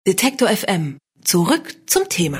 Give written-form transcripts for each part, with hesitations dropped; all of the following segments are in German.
Detektor FM. Zurück zum Thema.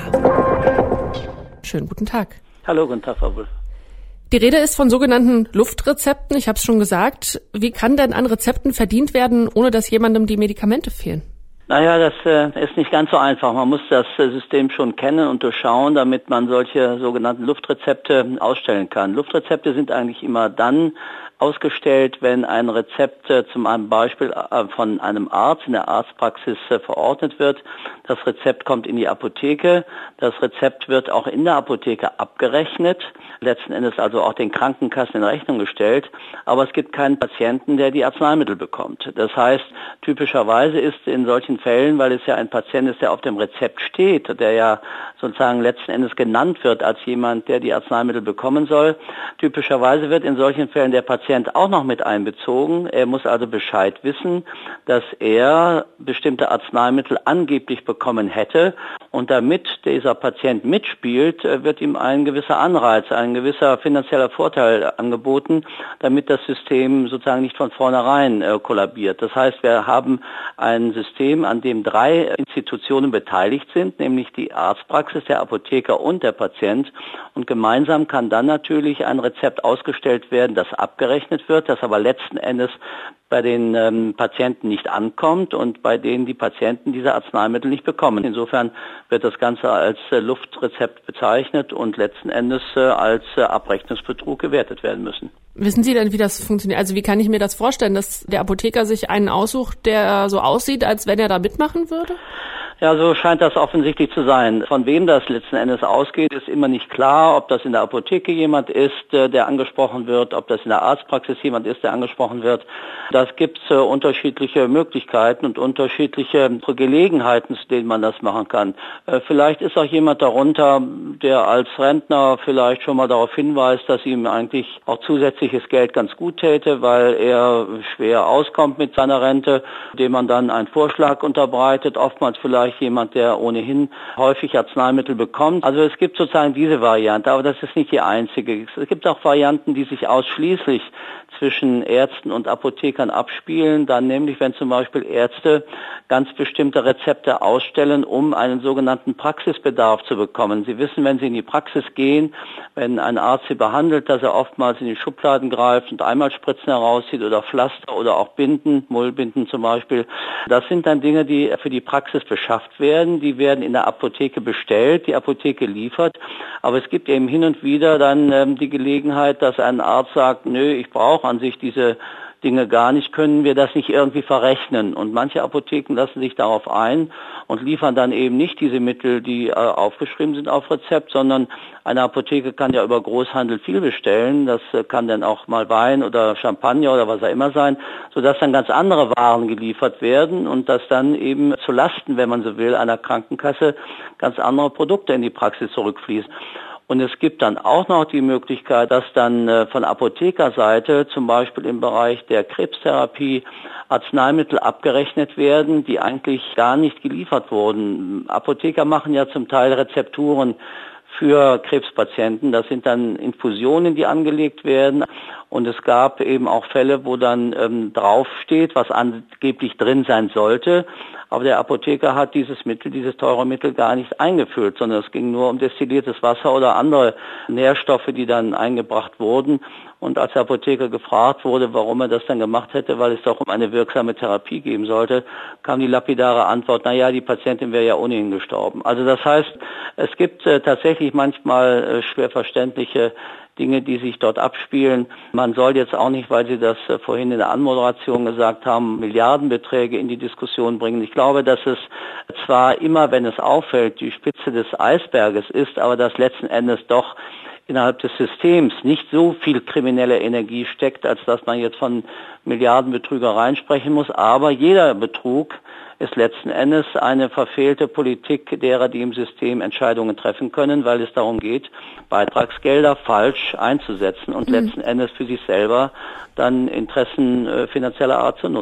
Schönen guten Tag. Hallo, guten Tag, Frau Wulff. Die Rede ist von sogenannten Luftrezepten. Ich habe es schon gesagt. Wie kann denn an Rezepten verdient werden, ohne dass jemandem die Medikamente fehlen? Naja, das ist nicht ganz so einfach. Man muss das System schon kennen und durchschauen, damit man solche sogenannten Luftrezepte ausstellen kann. Luftrezepte sind eigentlich immer dann ausgestellt, wenn ein Rezept zum Beispiel von einem Arzt in der Arztpraxis verordnet wird. Das Rezept kommt in die Apotheke. Das Rezept wird auch in der Apotheke abgerechnet, letzten Endes also auch den Krankenkassen in Rechnung gestellt. Aber es gibt keinen Patienten, der die Arzneimittel bekommt. Das heißt, typischerweise ist in solchen Fällen, weil es ja ein Patient ist, der auf dem Rezept steht, der ja sozusagen letzten Endes genannt wird als jemand, der die Arzneimittel bekommen soll, typischerweise wird in solchen Fällen der Patient auch noch mit einbezogen. Er muss also Bescheid wissen, dass er bestimmte Arzneimittel angeblich bekommen hätte. Und damit dieser Patient mitspielt, wird ihm ein gewisser Anreiz, ein gewisser finanzieller Vorteil angeboten, damit das System sozusagen nicht von vornherein kollabiert. Das heißt, wir haben ein System, an dem 3 Institutionen beteiligt sind, nämlich die Arztpraxis, der Apotheker und der Patient. Und gemeinsam kann dann natürlich ein Rezept ausgestellt werden, das abgerechnet wird, das aber letzten Endes bei den Patienten nicht ankommt und bei denen die Patienten diese Arzneimittel nicht bekommen. Insofern wird das Ganze als Luftrezept bezeichnet und letzten Endes als Abrechnungsbetrug gewertet werden müssen. Wissen Sie denn, wie das funktioniert? Also wie kann ich mir das vorstellen, dass der Apotheker sich einen aussucht, der so aussieht, als wenn er da mitmachen würde? Ja, so scheint das offensichtlich zu sein. Von wem das letzten Endes ausgeht, ist immer nicht klar, ob das in der Apotheke jemand ist, der angesprochen wird, ob das in der Arztpraxis jemand ist, der angesprochen wird. Das gibt unterschiedliche Möglichkeiten und unterschiedliche Gelegenheiten, zu denen man das machen kann. Vielleicht ist auch jemand darunter, der als Rentner vielleicht schon mal darauf hinweist, dass ihm eigentlich auch zusätzliches Geld ganz gut täte, weil er schwer auskommt mit seiner Rente, dem man dann einen Vorschlag unterbreitet, oftmals vielleicht jemand, der ohnehin häufig Arzneimittel bekommt. Also es gibt sozusagen diese Variante, aber das ist nicht die einzige. Es gibt auch Varianten, die sich ausschließlich zwischen Ärzten und Apothekern abspielen, dann nämlich, wenn zum Beispiel Ärzte ganz bestimmte Rezepte ausstellen, um einen sogenannten Praxisbedarf zu bekommen. Sie wissen, wenn Sie in die Praxis gehen, wenn ein Arzt Sie behandelt, dass er oftmals in die Schubladen greift und Einmalspritzen herauszieht oder Pflaster oder auch Binden, Mullbinden zum Beispiel. Das sind dann Dinge, die für die Praxis beschafft werden. Die werden in der Apotheke bestellt, die Apotheke liefert. Aber es gibt eben hin und wieder dann die Gelegenheit, dass ein Arzt sagt, nö, ich brauche an sich diese Dinge gar nicht, können wir das nicht irgendwie verrechnen. Und manche Apotheken lassen sich darauf ein und liefern dann eben nicht diese Mittel, die aufgeschrieben sind auf Rezept, sondern eine Apotheke kann ja über Großhandel viel bestellen. Das kann dann auch mal Wein oder Champagner oder was auch immer sein, sodass dann ganz andere Waren geliefert werden und dass dann eben zu Lasten, wenn man so will, einer Krankenkasse ganz andere Produkte in die Praxis zurückfließen. Und es gibt dann auch noch die Möglichkeit, dass dann von Apothekerseite zum Beispiel im Bereich der Krebstherapie Arzneimittel abgerechnet werden, die eigentlich gar nicht geliefert wurden. Apotheker machen ja zum Teil Rezepturen für Krebspatienten. Das sind dann Infusionen, die angelegt werden. Und es gab eben auch Fälle, wo dann draufsteht, was angeblich drin sein sollte. Aber der Apotheker hat dieses teure Mittel gar nicht eingefüllt, sondern es ging nur um destilliertes Wasser oder andere Nährstoffe, die dann eingebracht wurden. Und als der Apotheker gefragt wurde, warum er das dann gemacht hätte, weil es doch um eine wirksame Therapie geben sollte, kam die lapidare Antwort, die Patientin wäre ja ohnehin gestorben. Also das heißt, es gibt tatsächlich manchmal schwer verständliche Dinge, die sich dort abspielen. Man soll jetzt auch nicht, weil Sie das vorhin in der Anmoderation gesagt haben, Milliardenbeträge in die Diskussion bringen. Ich glaube, dass es zwar immer, wenn es auffällt, die Spitze des Eisberges ist, aber dass letzten Endes doch innerhalb des Systems nicht so viel kriminelle Energie steckt, als dass man jetzt von Milliardenbetrügereien sprechen muss. Aber jeder Betrug ist letzten Endes eine verfehlte Politik derer, die im System Entscheidungen treffen können, weil es darum geht, Beitragsgelder falsch einzusetzen und letzten Endes für sich selber dann Interessen finanzieller Art zu nutzen.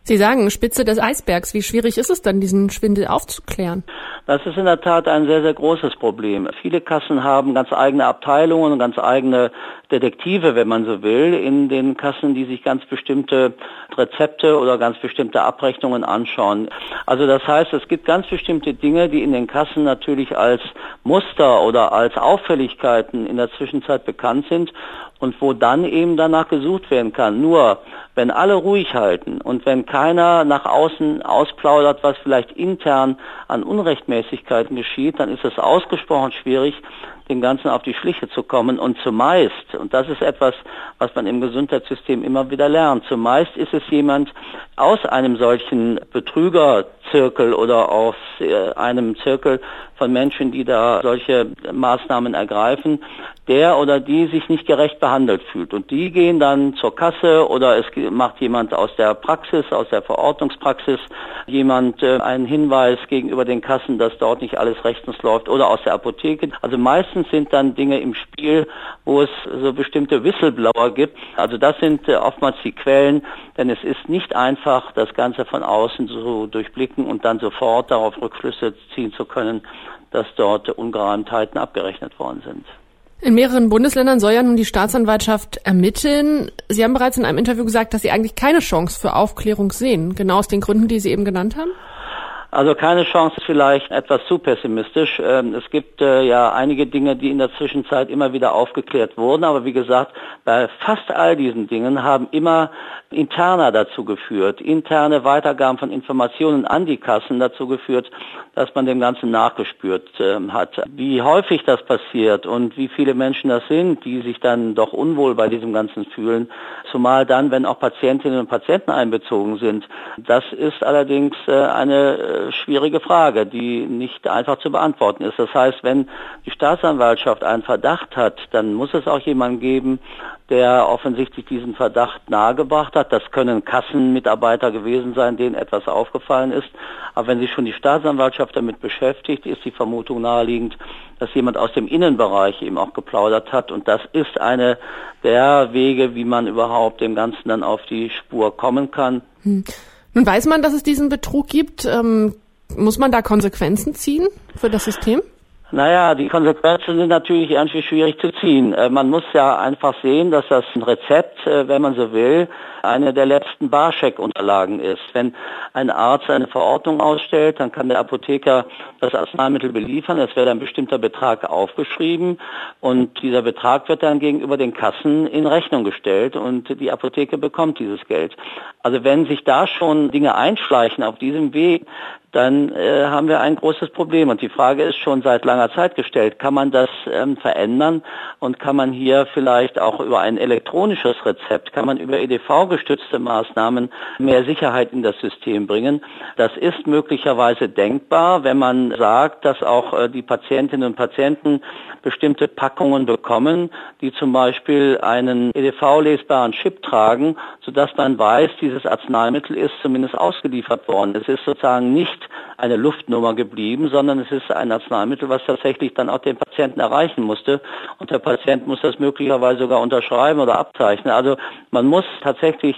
Sie sagen Spitze des Eisbergs. Wie schwierig ist es dann, diesen Schwindel aufzuklären? Das ist in der Tat ein sehr, sehr großes Problem. Viele Kassen haben ganz eigene Abteilungen und ganz eigene Detektive, wenn man so will, in den Kassen, die sich ganz bestimmte Rezepte oder ganz bestimmte Abrechnungen anschauen. Also das heißt, es gibt ganz bestimmte Dinge, die in den Kassen natürlich als Muster oder als Auffälligkeiten in der Zwischenzeit bekannt sind und wo dann eben danach gesucht werden kann. Nur wenn alle ruhig halten und wenn keiner nach außen ausplaudert, was vielleicht intern an Unrechtmäßigkeiten geschieht, dann ist es ausgesprochen schwierig, dem Ganzen auf die Schliche zu kommen. Und zumeist, und das ist etwas, was man im Gesundheitssystem immer wieder lernt, zumeist ist es jemand aus einem solchen Betrügerzirkel oder aus einem Zirkel von Menschen, die da solche Maßnahmen ergreifen, der oder die sich nicht gerecht behandelt fühlt. Und die gehen dann zur Kasse oder es macht jemand aus der Praxis, aus der Verordnungspraxis, jemand einen Hinweis gegenüber den Kassen, dass dort nicht alles rechtens läuft oder aus der Apotheke. Also meistens sind dann Dinge im Spiel, wo es so bestimmte Whistleblower gibt. Also das sind oftmals die Quellen, denn es ist nicht einfach, das Ganze von außen zu durchblicken und dann sofort darauf Rückschlüsse ziehen zu können, dass dort Ungereimtheiten abgerechnet worden sind. In mehreren Bundesländern soll ja nun die Staatsanwaltschaft ermitteln. Sie haben bereits in einem Interview gesagt, dass Sie eigentlich keine Chance für Aufklärung sehen. Genau aus den Gründen, die Sie eben genannt haben? Also keine Chance ist vielleicht etwas zu pessimistisch. Es gibt ja einige Dinge, die in der Zwischenzeit immer wieder aufgeklärt wurden. Aber wie gesagt, bei fast all diesen Dingen haben immer Interna dazu geführt, interne Weitergaben von Informationen an die Kassen dazu geführt, dass man dem Ganzen nachgespürt hat. Wie häufig das passiert und wie viele Menschen das sind, die sich dann doch unwohl bei diesem Ganzen fühlen, zumal dann, wenn auch Patientinnen und Patienten einbezogen sind, das ist allerdings eine schwierige Frage, die nicht einfach zu beantworten ist. Das heißt, wenn die Staatsanwaltschaft einen Verdacht hat, dann muss es auch jemanden geben, der offensichtlich diesen Verdacht nahegebracht hat. Das können Kassenmitarbeiter gewesen sein, denen etwas aufgefallen ist. Aber wenn sich schon die Staatsanwaltschaft damit beschäftigt, ist die Vermutung naheliegend, dass jemand aus dem Innenbereich eben auch geplaudert hat. Und das ist eine der Wege, wie man überhaupt dem Ganzen dann auf die Spur kommen kann. Nun weiß man, dass es diesen Betrug gibt. Muss man da Konsequenzen ziehen für das System? Naja, die Konsequenzen sind natürlich irgendwie schwierig zu ziehen. Man muss ja einfach sehen, dass das ein Rezept, wenn man so will, eine der letzten Barcheck-Unterlagen ist. Wenn ein Arzt eine Verordnung ausstellt, dann kann der Apotheker das Arzneimittel beliefern. Es wird ein bestimmter Betrag aufgeschrieben und dieser Betrag wird dann gegenüber den Kassen in Rechnung gestellt und die Apotheke bekommt dieses Geld. Also wenn sich da schon Dinge einschleichen auf diesem Weg, dann haben wir ein großes Problem. Und die Frage ist schon seit langer Zeit gestellt, kann man das verändern und kann man hier vielleicht auch über ein elektronisches Rezept, kann man über EDV-gestützte Maßnahmen mehr Sicherheit in das System bringen? Das ist möglicherweise denkbar, wenn man sagt, dass auch die Patientinnen und Patienten bestimmte Packungen bekommen, die zum Beispiel einen EDV-lesbaren Chip tragen, sodass man weiß, dieses Arzneimittel ist zumindest ausgeliefert worden. Es ist sozusagen nicht eine Luftnummer geblieben, sondern es ist ein Arzneimittel, was tatsächlich dann auch den Patienten erreichen musste. Und der Patient muss das möglicherweise sogar unterschreiben oder abzeichnen. Also man muss tatsächlich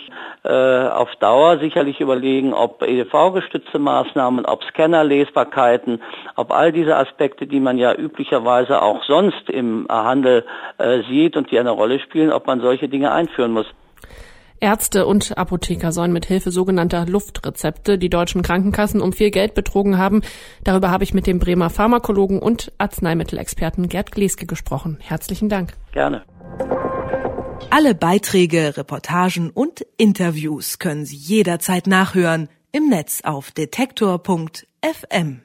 auf Dauer sicherlich überlegen, ob EDV-gestützte Maßnahmen, ob Scannerlesbarkeiten, ob all diese Aspekte, die man ja üblicherweise auch sonst im Handel sieht und die eine Rolle spielen, ob man solche Dinge einführen muss. Ärzte und Apotheker sollen mit Hilfe sogenannter Luftrezepte die deutschen Krankenkassen um viel Geld betrogen haben. Darüber habe ich mit dem Bremer Pharmakologen und Arzneimittelexperten Gerd Gleske gesprochen. Herzlichen Dank. Gerne. Alle Beiträge, Reportagen und Interviews können Sie jederzeit nachhören im Netz auf detektor.fm.